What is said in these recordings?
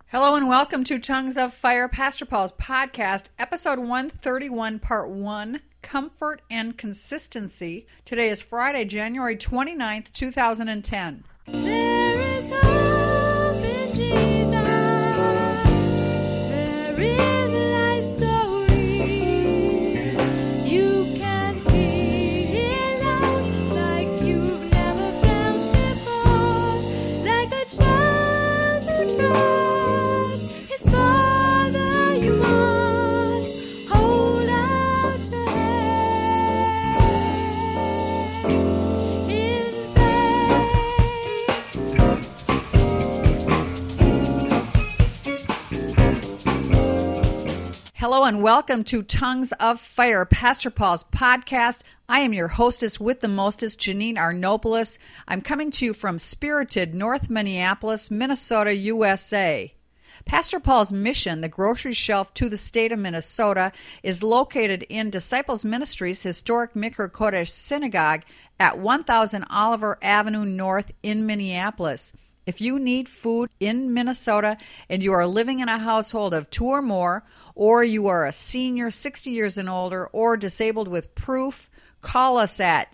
Hello and welcome to Tongues of Fire, Pastor Paul's podcast, episode 131, part 1, Comfort and Consistency. Today is Friday, January 29th, 2010. There is hope in Jesus. There is life so real. You can feel love like you've never felt before. Like a child who trusts his father, you must hold out your hand in faith. Hello and welcome to Tongues of Fire, Pastor Paul's podcast. I am your hostess with the mostest, Janine Arnopoulos. I'm coming to you from spirited North Minneapolis, Minnesota, USA. Pastor Paul's mission, the grocery shelf to the state of Minnesota, is located in Disciples Ministries' historic Mikra Kodesh Synagogue at 1000 Oliver Avenue North in Minneapolis. If you need food in Minnesota and you are living in a household of two or more, or you are a senior 60 years and older or disabled with proof, call us at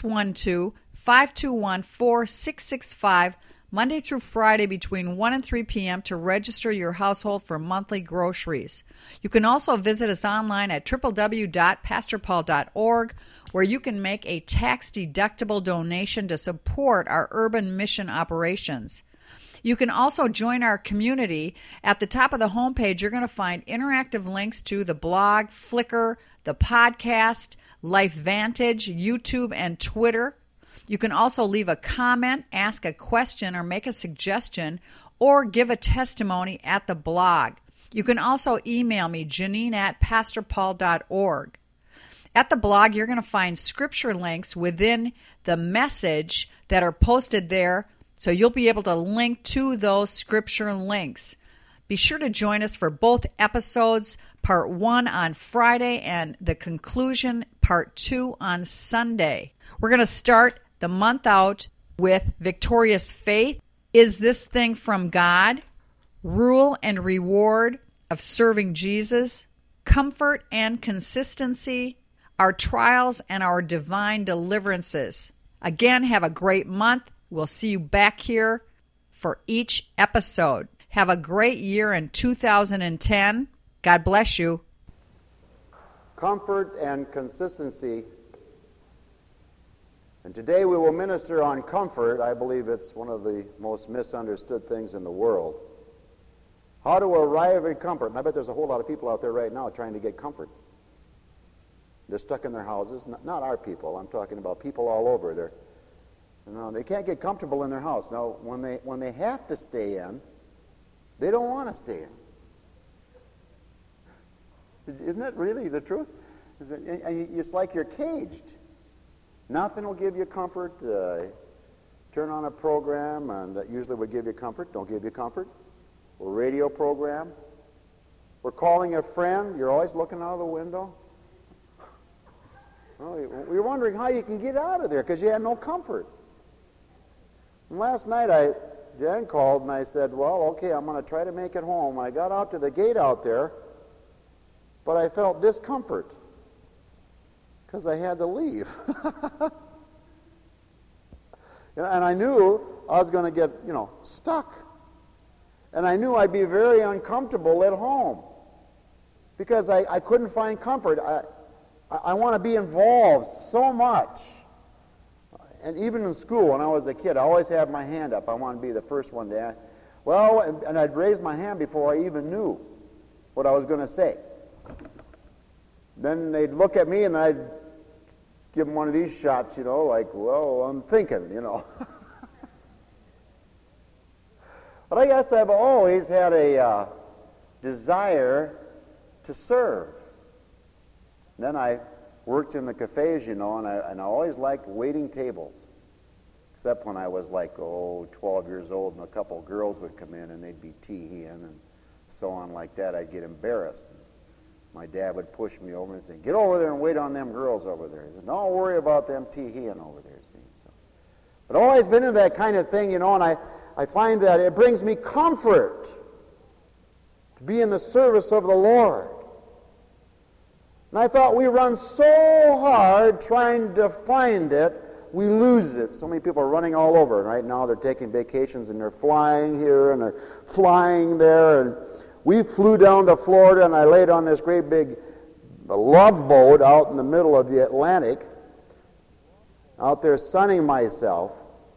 612-521-4665 Monday through Friday between 1 and 3 p.m. to register your household for monthly groceries. You can also visit us online at www.pastorpaul.org, where you can make a tax-deductible donation to support our urban mission operations. You can also join our community. At the top of the homepage, you're going to find interactive links to the blog, Flickr, the podcast, LifeVantage, YouTube, and Twitter. You can also leave a comment, ask a question, or make a suggestion, or give a testimony at the blog. You can also email me, janine@pastorpaul.org. At the blog, you're going to find scripture links within the message that are posted there, so you'll be able to link to those scripture links. Be sure to join us for both episodes, part 1 on Friday and the conclusion, part 2 on Sunday. We're going to start the month out with Victorious Faith, Is This Thing From God?, Rule and Reward of Serving Jesus, Comfort and Consistency, Our Trials and Our Divine Deliverances. Again, have a great month. We'll see you back here for each episode. Have a great year in 2010. God bless you. Comfort and consistency. And today we will minister on comfort. I believe it's one of the most misunderstood things in the world. How to arrive at comfort. And I bet there's a whole lot of people out there right now trying to get comfort. They're stuck in their houses. Not our people. I'm talking about people all over. They can't get comfortable in their house. Now, when they have to stay in, they don't want to stay in. Isn't that really the truth? It's like you're caged. Nothing will give you comfort. Turn on a program, and that usually would give you comfort. Don't give you comfort. Or a radio program. We're calling a friend. You're always looking out of the window. Well, you're wondering how you can get out of there because you had no comfort. And last night, Jan called and I said, well, okay, I'm going to try to make it home. I got out to the gate out there, but I felt discomfort because I had to leave. And I knew I was going to get, stuck. And I knew I'd be very uncomfortable at home because I couldn't find comfort. I want to be involved so much. And even in school, when I was a kid, I always had my hand up. I wanted to be the first one to ask. Well, and I'd raise my hand before I even knew what I was going to say. Then they'd look at me and I'd give them one of these shots, like, well, I'm thinking, But I guess I've always had a desire to serve. Then I worked in the cafes, and I always liked waiting tables. Except when I was 12 years old, and a couple of girls would come in, and they'd be tee-heeing, and so on like that. I'd get embarrassed. My dad would push me over and say, get over there and wait on them girls over there. He said, don't worry about them tee-heeing over there, see. So, but I've always been into that kind of thing, and I find that it brings me comfort to be in the service of the Lord. And I thought, we run so hard trying to find it, we lose it. So many people are running all over. And right now they're taking vacations and they're flying here and they're flying there. And we flew down to Florida and I laid on this great big love boat out in the middle of the Atlantic, out there sunning myself.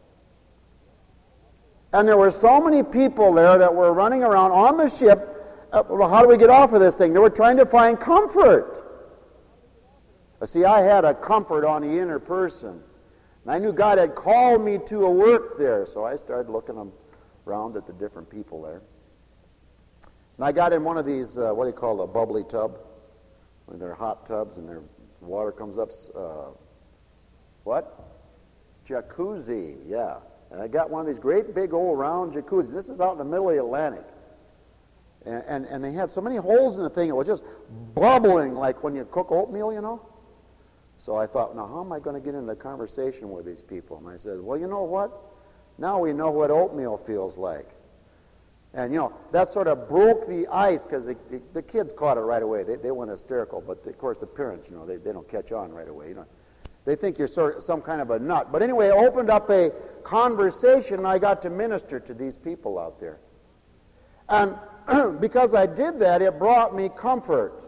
And there were so many people there that were running around on the ship. How do we get off of this thing? They were trying to find comfort. See, I had a comfort on the inner person. And I knew God had called me to a work there. So I started looking around at the different people there. And I got in one of these, what do you call a bubbly tub? When they're hot tubs and their water comes up. What? Jacuzzi, yeah. And I got one of these great big old round jacuzzis. This is out in the middle of the Atlantic. And they had so many holes in the thing, it was just bubbling like when you cook oatmeal, you know. So I thought, now how am I going to get into a conversation with these people? And I said, well, you know what? Now we know what oatmeal feels like. And, you know, that sort of broke the ice because the kids caught it right away. They went hysterical. But, of course, the parents, you know, they don't catch on right away. You know, they think you're sort of some kind of a nut. But anyway, it opened up a conversation, and I got to minister to these people out there. And because I did that, it brought me comfort.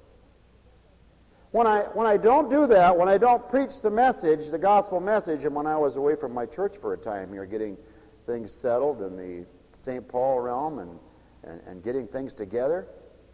When I don't do that, when I don't preach the message, the gospel message, and when I was away from my church for a time here, getting things settled in the St. Paul realm and getting things together,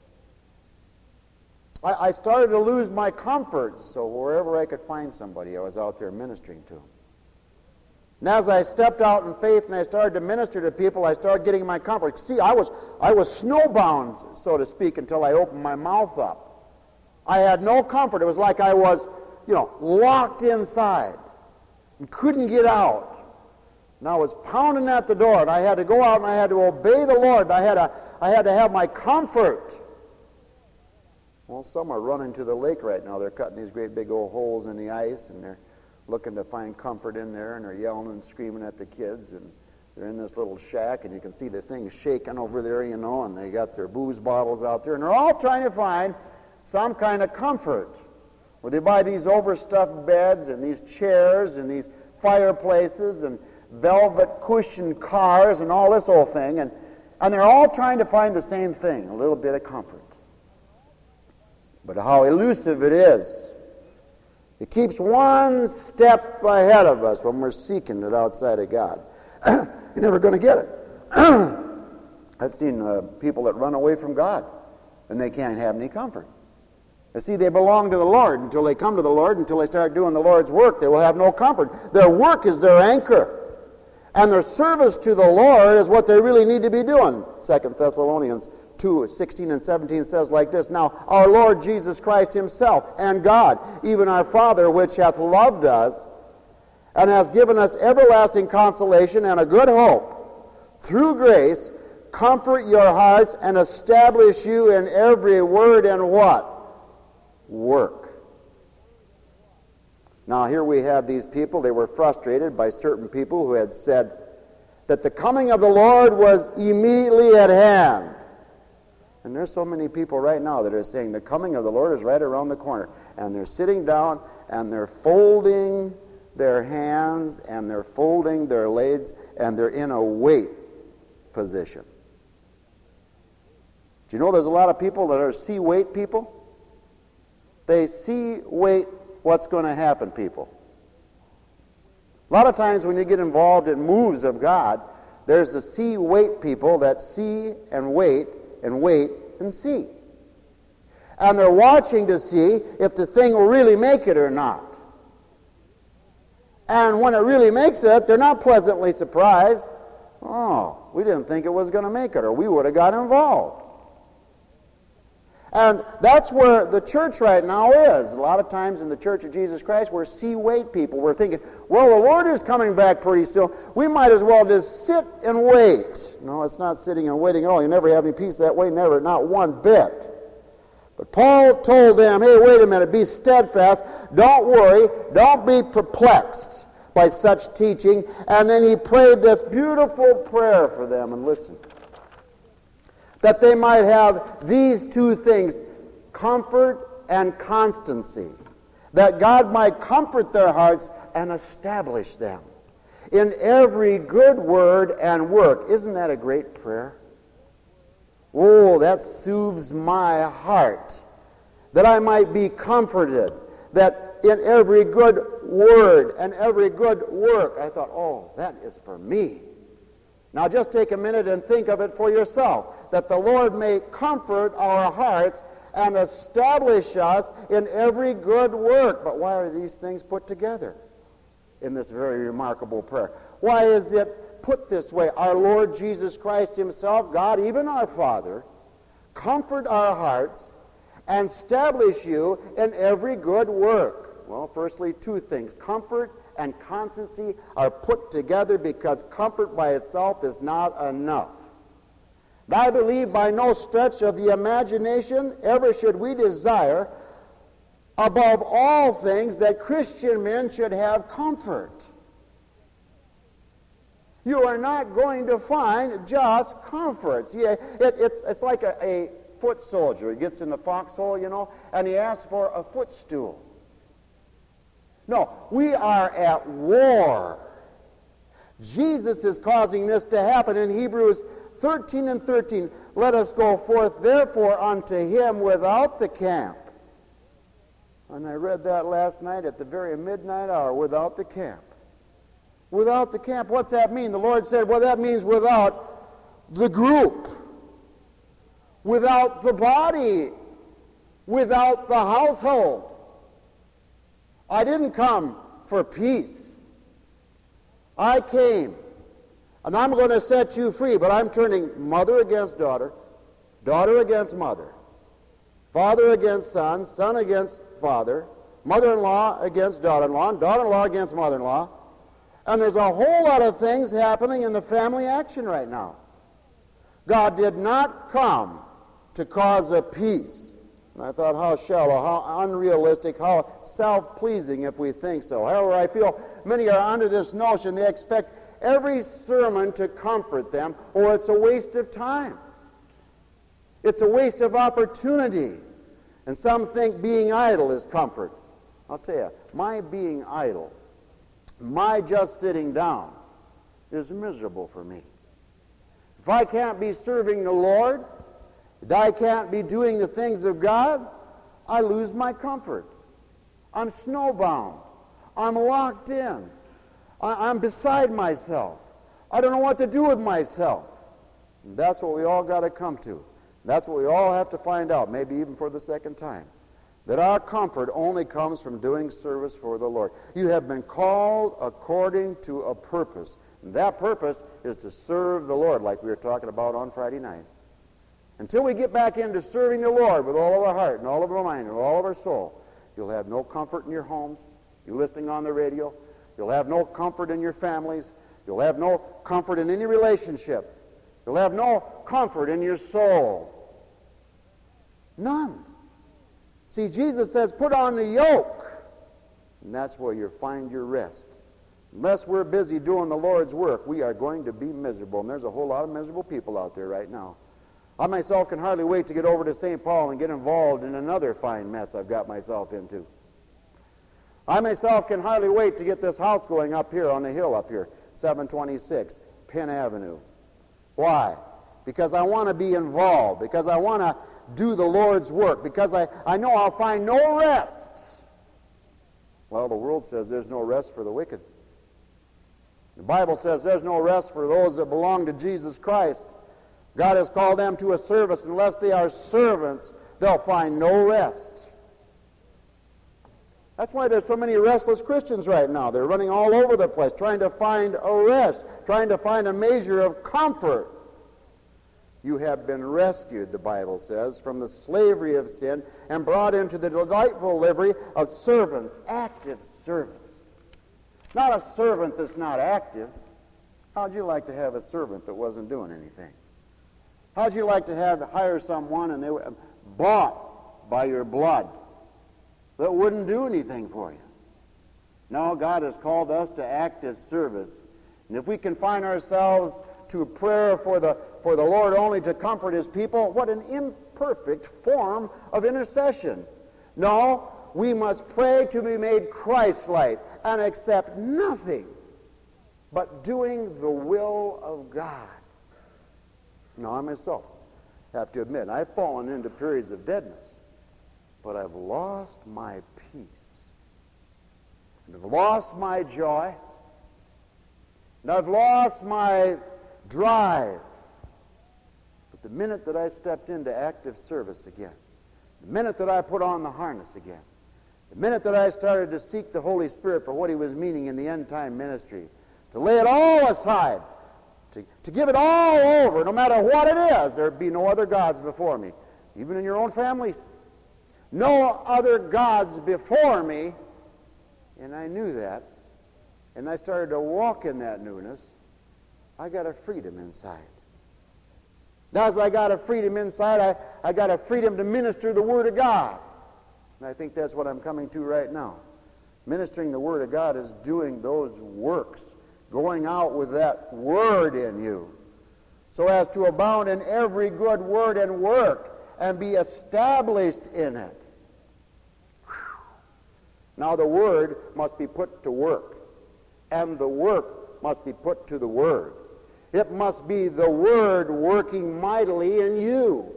I started to lose my comfort. So wherever I could find somebody, I was out there ministering to them. And as I stepped out in faith and I started to minister to people, I started getting my comfort. See, I was snowbound, so to speak, until I opened my mouth up. I had no comfort. It was like I was, you know, locked inside and couldn't get out. And I was pounding at the door, and I had to go out and I had to obey the Lord. I had to have my comfort. Well, some are running to the lake right now. They're cutting these great big old holes in the ice, and they're looking to find comfort in there, and they're yelling and screaming at the kids, and they're in this little shack, and you can see the things shaking over there, you know, and they got their booze bottles out there, and they're all trying to find some kind of comfort, where they buy these overstuffed beds and these chairs and these fireplaces and velvet cushioned cars and all this old thing, and they're all trying to find the same thing, a little bit of comfort. But how elusive it is. It keeps one step ahead of us when we're seeking it outside of God. You're never going to get it. I've seen people that run away from God, and they can't have any comfort. You see, they belong to the Lord. Until they come to the Lord, until they start doing the Lord's work, they will have no comfort. Their work is their anchor. And their service to the Lord is what they really need to be doing. 2 Thessalonians 2:16 and 17 says like this, Now our Lord Jesus Christ himself and God, even our Father, which hath loved us, and has given us everlasting consolation and a good hope, through grace, comfort your hearts and establish you in every word and what? Work. Now here we have these people. They were frustrated by certain people who had said that the coming of the Lord was immediately at hand. And there's so many people right now that are saying the coming of the Lord is right around the corner. And they're sitting down and they're folding their hands and they're folding their legs and they're in a wait position. Do you know there's a lot of people that are see-wait people? They see-wait what's going to happen, people. A lot of times when you get involved in moves of God, there's the see-wait people that see and wait and see. And they're watching to see if the thing will really make it or not. And when it really makes it, they're not pleasantly surprised. Oh, we didn't think it was going to make it, or we would have got involved. And that's where the church right now is. A lot of times in the Church of Jesus Christ, we're see-wait people. We're thinking, well, the Lord is coming back pretty soon. We might as well just sit and wait. No, it's not sitting and waiting at all. You never have any peace that way, never, not one bit. But Paul told them, hey, wait a minute, be steadfast. Don't worry. Don't be perplexed by such teaching. And then he prayed this beautiful prayer for them. And listen. that they might have these two things, comfort and constancy, that God might comfort their hearts and establish them in every good word and work. Isn't that a great prayer? Oh, that soothes my heart, that I might be comforted, that in every good word and every good work. I thought, oh, that is for me. Now just take a minute and think of it for yourself, that the Lord may comfort our hearts and establish us in every good work. But why are these things put together in this very remarkable prayer? Why is it put this way? Our Lord Jesus Christ himself, God, even our Father, comfort our hearts and establish you in every good work. Well, firstly, two things. Comfort and constancy are put together because comfort by itself is not enough. And I believe by no stretch of the imagination ever should we desire above all things that Christian men should have comfort. You are not going to find just comforts. Yeah, it's like a foot soldier. He gets in the foxhole, and he asks for a footstool. No, we are at war. Jesus is causing this to happen in Hebrews 13 and 13. Let us go forth therefore unto him without the camp. And I read that last night at the very midnight hour, without the camp. Without the camp, what's that mean? The Lord said, well, that means without the group, without the body, without the household. I didn't come for peace. I came, and I'm going to set you free, but I'm turning mother against daughter, daughter against mother, father against son, son against father, mother-in-law against daughter-in-law, and daughter-in-law against mother-in-law. And there's a whole lot of things happening in the family action right now. God did not come to cause a peace. And I thought, how shallow, how unrealistic, how self-pleasing if we think so. However, I feel many are under this notion. They expect every sermon to comfort them, or it's a waste of time. It's a waste of opportunity. And some think being idle is comfort. I'll tell you, my being idle, my just sitting down, is miserable for me. If I can't be serving the Lord, if I can't be doing the things of God, I lose my comfort. I'm snowbound. I'm locked in. I'm beside myself. I don't know what to do with myself. And that's what we all got to come to. That's what we all have to find out, maybe even for the second time. That our comfort only comes from doing service for the Lord. You have been called according to a purpose. And that purpose is to serve the Lord, like we were talking about on Friday night. Until we get back into serving the Lord with all of our heart and all of our mind and all of our soul, you'll have no comfort in your homes. You're listening on the radio. You'll have no comfort in your families. You'll have no comfort in any relationship. You'll have no comfort in your soul. None. See, Jesus says, put on the yoke. And that's where you'll find your rest. Unless we're busy doing the Lord's work, we are going to be miserable. And there's a whole lot of miserable people out there right now. I myself can hardly wait to get over to St. Paul and get involved in another fine mess I've got myself into. I myself can hardly wait to get this house going up here on the hill up here, 726 Penn Avenue. Why? Because I want to be involved, because I want to do the Lord's work, because I know I'll find no rest. Well, the world says there's no rest for the wicked. The Bible says there's no rest for those that belong to Jesus Christ. God has called them to a service. Unless they are servants, they'll find no rest. That's why there's so many restless Christians right now. They're running all over the place, trying to find a rest, trying to find a measure of comfort. You have been rescued, the Bible says, from the slavery of sin and brought into the delightful livery of servants, active servants. Not a servant that's not active. How'd you like to have a servant that wasn't doing anything? How'd you like to hire someone and they were bought by your blood that wouldn't do anything for you? No, God has called us to active service. And if we confine ourselves to prayer for the Lord only to comfort his people, what an imperfect form of intercession. No, we must pray to be made Christ-like and accept nothing but doing the will of God. Now, I myself have to admit, I've fallen into periods of deadness, but I've lost my peace, and I've lost my joy, and I've lost my drive. But the minute that I stepped into active service again, the minute that I put on the harness again, the minute that I started to seek the Holy Spirit for what he was meaning in the end-time ministry, to lay it all aside, to give it all over, no matter what it is, there'd be no other gods before me, even in your own families. No other gods before me, and I knew that, and I started to walk in that newness. I got a freedom inside. Now, as I got a freedom inside, I got a freedom to minister the Word of God. And I think that's what I'm coming to right now. Ministering the Word of God is doing those works, going out with that Word in you, so as to abound in every good word and work, and be established in it. Whew. Now the Word must be put to work, and the work must be put to the Word. It must be the Word working mightily in you.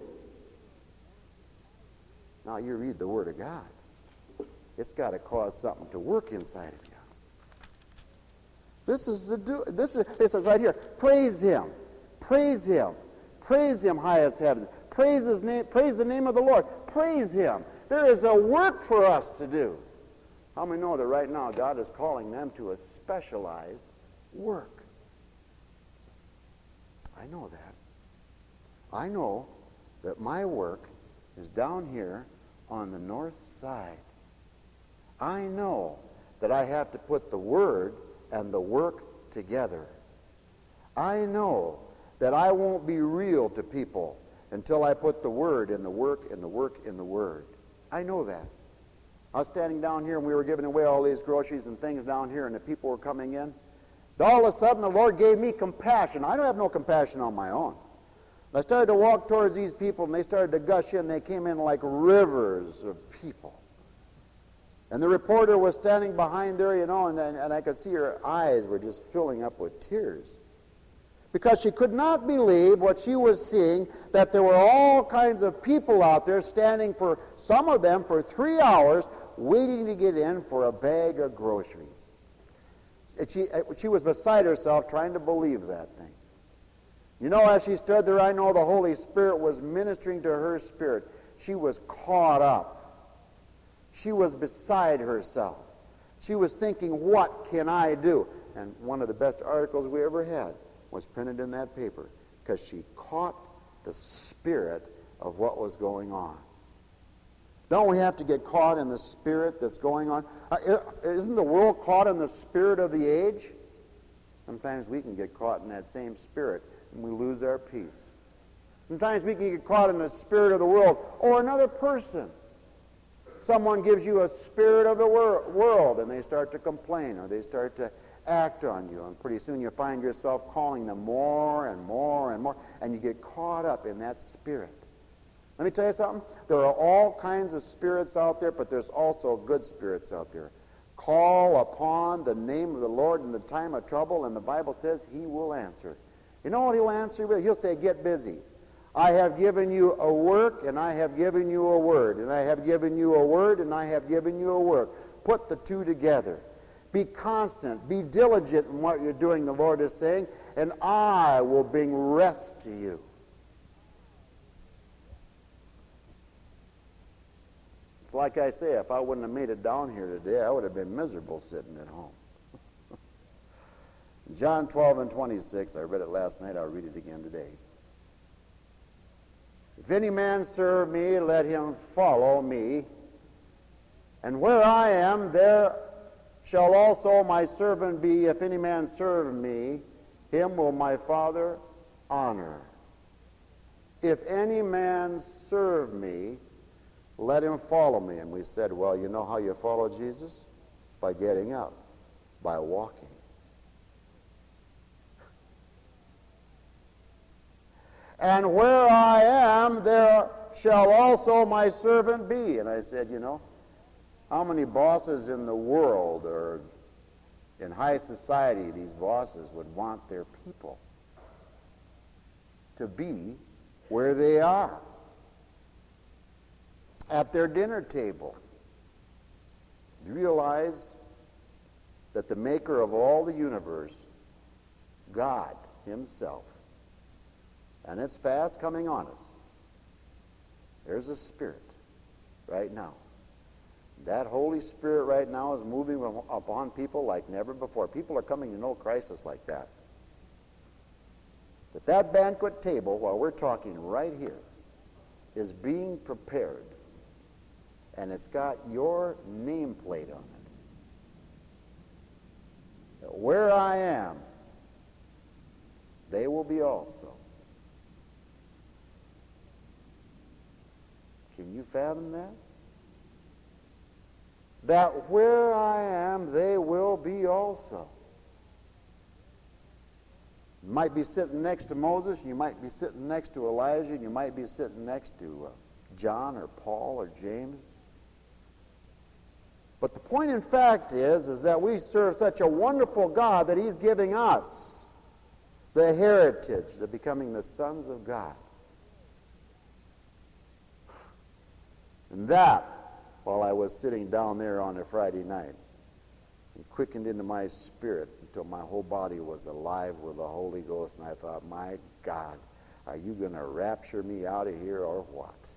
Now you read the Word of God. It's got to cause something to work inside of you. This is it says right here, praise him, praise him, praise him, highest heavens, praise his name, praise the name of the Lord, praise him. There is a work for us to do. How many know that right now God is calling them to a specialized work? I know that. I know that my work is down here on the north side. I know that I have to put the Word and the work together. I know that I won't be real to people until I put the Word in the work and the work in the Word. I know that. I was standing down here and we were giving away all these groceries and things down here, and the people were coming in. All of a sudden the Lord gave me compassion. I don't have no compassion on my own. I started to walk towards these people, and they started to gush in. They came in like rivers of people. And the reporter was standing behind there, you know, and I could see her eyes were just filling up with tears. Because she could not believe what she was seeing, that there were all kinds of people out there standing for, some of them, for 3 hours, waiting to get in for a bag of groceries. She was beside herself trying to believe that thing. You know, as she stood there, I know the Holy Spirit was ministering to her spirit. She was caught up. She was beside herself. She was thinking, what can I do? And one of the best articles we ever had was printed in that paper, because she caught the spirit of what was going on. Don't we have to get caught in the spirit that's going on? Isn't the world caught in the spirit of the age? Sometimes we can get caught in that same spirit and we lose our peace. Sometimes we can get caught in the spirit of the world or another person. Someone gives you a spirit of the world and they start to complain or they start to act on you, and pretty soon you find yourself calling them more and more and more, and you get caught up in that spirit. Let me tell you something. There are all kinds of spirits out there, but there's also good spirits out there. Call upon the name of the Lord in the time of trouble, and the Bible says he will answer. You know what he'll answer with? He'll say, get busy. I have given you a work, and I have given you a word, and I have given you a word, and I have given you a work. Put the two together. Be constant, be diligent in what you're doing, the Lord is saying, and I will bring rest to you. It's like I say, if I wouldn't have made it down here today, I would have been miserable sitting at home. John 12 and 26, I read it last night, I'll read it again today. If any man serve me, let him follow me. And where I am, there shall also my servant be. If any man serve me, him will my Father honor. If any man serve me, let him follow me. And we said, well, you know how you follow Jesus? By getting up, by walking. And where I am, there shall also my servant be. And I said, you know, how many bosses in the world or in high society, these bosses would want their people to be where they are, at their dinner table? Do you realize that the maker of all the universe, God himself, and it's fast coming on us, there's a spirit right now. That Holy Spirit right now is moving upon people like never before. People are coming to know Christ as like that. That banquet table, while we're talking right here, is being prepared. And it's got your nameplate on it. That where I am, they will be also. Can you fathom that? That where I am, they will be also. You might be sitting next to Moses, you might be sitting next to Elijah, and you might be sitting next to John or Paul or James. But the point in fact is that we serve such a wonderful God that he's giving us the heritage of becoming the sons of God. And that, while I was sitting down there on a Friday night, it quickened into my spirit until my whole body was alive with the Holy Ghost. And I thought, my God, are you going to rapture me out of here or what?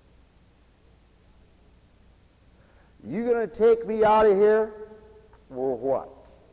You going to take me out of here or what?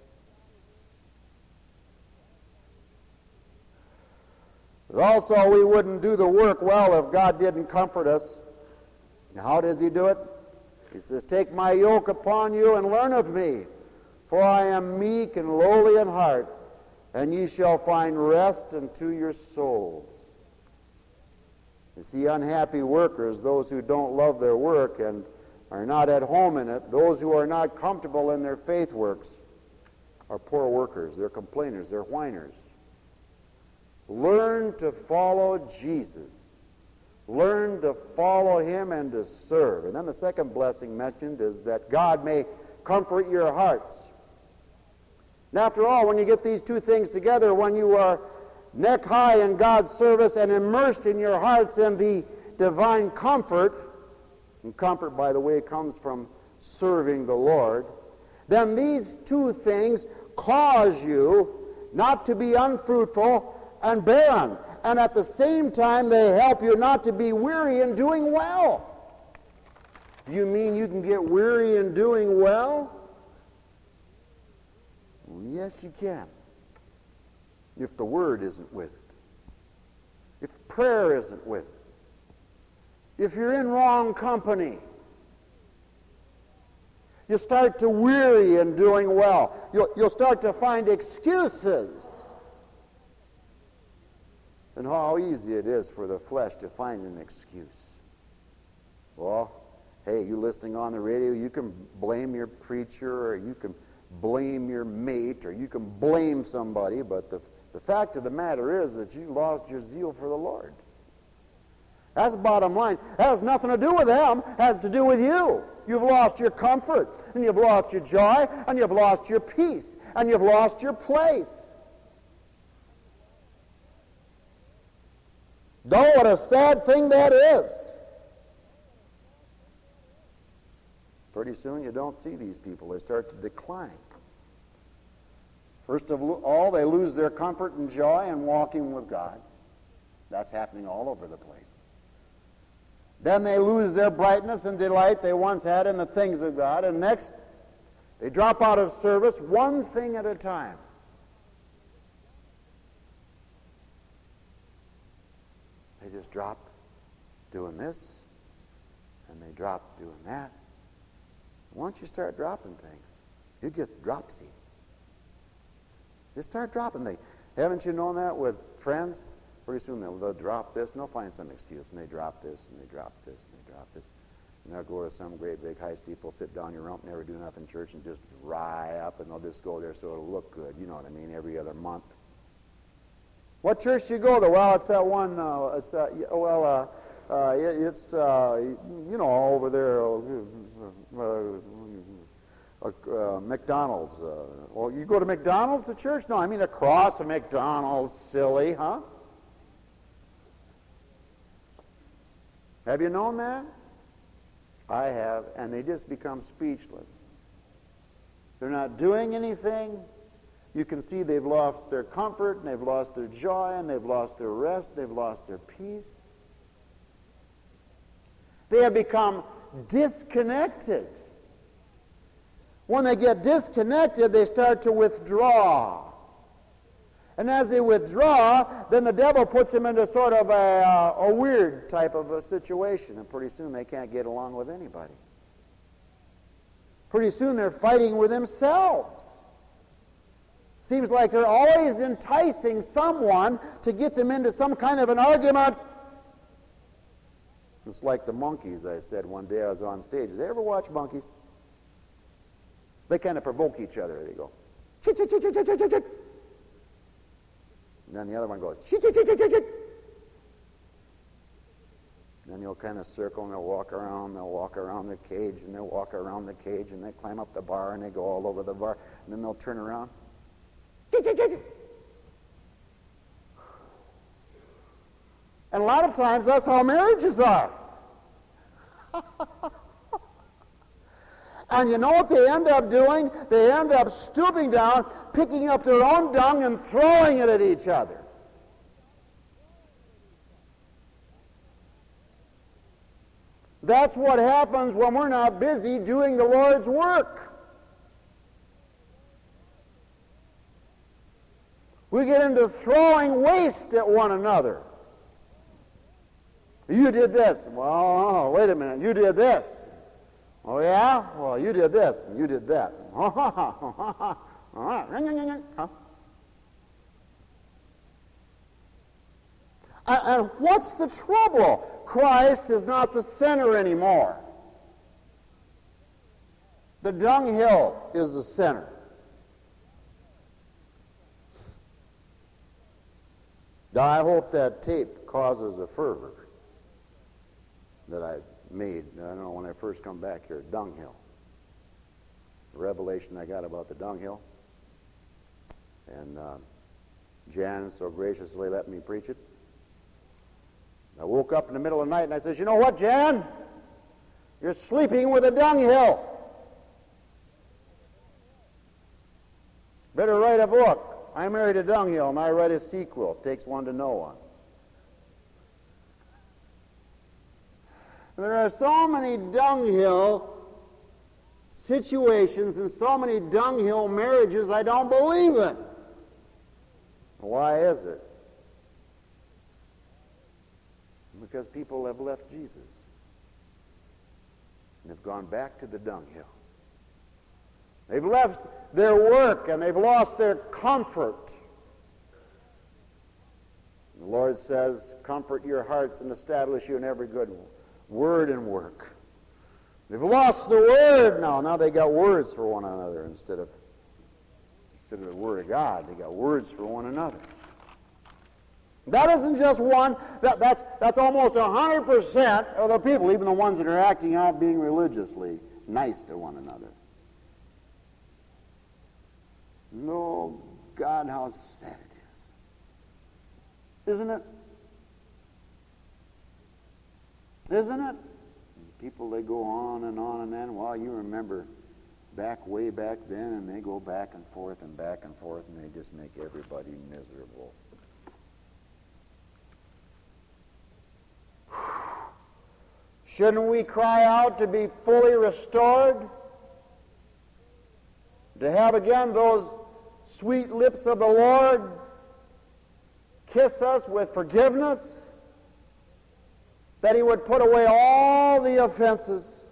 But also, we wouldn't do the work well if God didn't comfort us. Now, how does he do it? He says, take my yoke upon you and learn of me, for I am meek and lowly in heart, and ye shall find rest unto your souls. You see, unhappy workers, those who don't love their work and are not at home in it, those who are not comfortable in their faith works, are poor workers. They're complainers. They're whiners. Learn to follow Jesus. Learn to follow him and to serve. And then the second blessing mentioned is that God may comfort your hearts. And after all, when you get these two things together, when you are neck high in God's service and immersed in your hearts in the divine comfort, and comfort, by the way, comes from serving the Lord, then these two things cause you not to be unfruitful and barren. And at the same time, they help you not to be weary in doing well. Do you mean you can get weary in doing well? Well, yes, you can. If the Word isn't with it. If prayer isn't with it. If you're in wrong company. You start to weary in doing well. You'll start to find excuses. And how easy it is for the flesh to find an excuse. Well, hey, you listening on the radio, you can blame your preacher, or you can blame your mate, or you can blame somebody, but the fact of the matter is that you lost your zeal for the Lord. That's the bottom line. It has nothing to do with them. It has to do with you. You've lost your comfort, and you've lost your joy, and you've lost your peace, and you've lost your place. Oh, what a sad thing that is. Pretty soon you don't see these people. They start to decline. First of all, they lose their comfort and joy in walking with God. That's happening all over the place. Then they lose their brightness and delight they once had in the things of God. And next, they drop out of service one thing at a time. They just drop doing this, and they drop doing that. Once you start dropping things, you get dropsy. You start dropping things. Haven't you known that with friends? Pretty soon they'll drop this, and they'll find some excuse, and they drop this, and they drop this, and they drop this. And they'll go to some great big high steeple, sit down your rump, never do nothing in church, and just dry up, and they'll just go there so it'll look good, you know what I mean, every other month. What church do you go to? Well, it's that one, it's over there, McDonald's. Well, you go to McDonald's to church? No, I mean across from McDonald's, silly, huh? Have you known that? I have, and they just become speechless. They're not doing anything. You can see they've lost their comfort, and they've lost their joy, and they've lost their rest, they've lost their peace. They have become disconnected. When they get disconnected, they start to withdraw. And as they withdraw, then the devil puts them into sort of a weird type of a situation, and pretty soon they can't get along with anybody. Pretty soon they're fighting with themselves. Seems like they're always enticing someone to get them into some kind of an argument. It's like the monkeys, I said one day I was on stage. Did they ever watch monkeys? They kind of provoke each other. They go, chit, chit, chit, chit, chit, chit, chit. And then the other one goes, chit, chit, chit, chit, chit, chit. And then you'll kind of circle and they'll walk around the cage, and they'll walk around the cage, and they climb up the bar, and they go all over the bar, and then they'll turn around. And a lot of times that's how marriages are. And you know what they end up doing? They end up stooping down, picking up their own dung and throwing it at each other. That's what happens when we're not busy doing the Lord's work. We get into throwing waste at one another. You did this. Well, wait a minute. You did this. Oh, yeah? Well, you did this, and you did that. Huh? And what's the trouble? Christ is not the center anymore. The dunghill is the center. Now, I hope that tape causes a fervor that I made, I don't know, when I first come back here, dunghill. The revelation I got about the dunghill. And Jan so graciously let me preach it. I woke up in the middle of the night and I said, you know what, Jan? You're sleeping with a dunghill. Better write a book. I married a dunghill, and I write a sequel. It takes one to know one. There are so many dunghill situations and so many dunghill marriages I don't believe in. Why is it? Because people have left Jesus and have gone back to the dunghill. They've left their work and they've lost their comfort. The Lord says, comfort your hearts and establish you in every good word and work. They've lost the word now. Now they got words for one another instead of the word of God. They got words for one another. That isn't just one. That's almost 100% of the people, even the ones that are acting out being religiously nice to one another. No, God, how sad it is. Isn't it? Isn't it? People, they go on and on and on. Well, you remember way back then, and they go back and forth, and they just make everybody miserable. Shouldn't we cry out to be fully restored? To have again those sweet lips of the Lord kiss us with forgiveness? That He would put away all the offenses.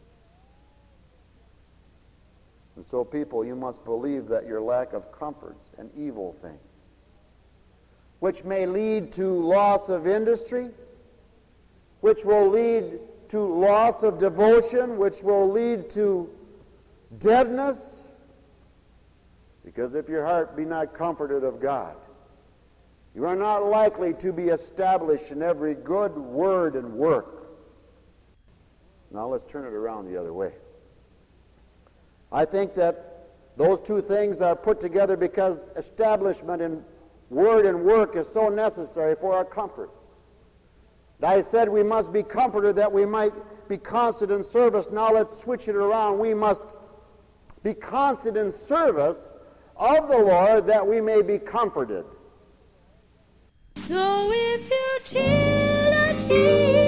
And so, people, you must believe that your lack of comfort's an evil thing, which may lead to loss of industry, which will lead to loss of devotion, which will lead to deadness. Because if your heart be not comforted of God, You are not likely to be established in every good word and work. Now let's turn it around the other way. I think that those two things are put together because establishment in word and work is so necessary for our comfort. I said we must be comforted that we might be constant in service. Now let's switch it around. We must be constant in service of the Lord that we may be comforted. So if you till a tear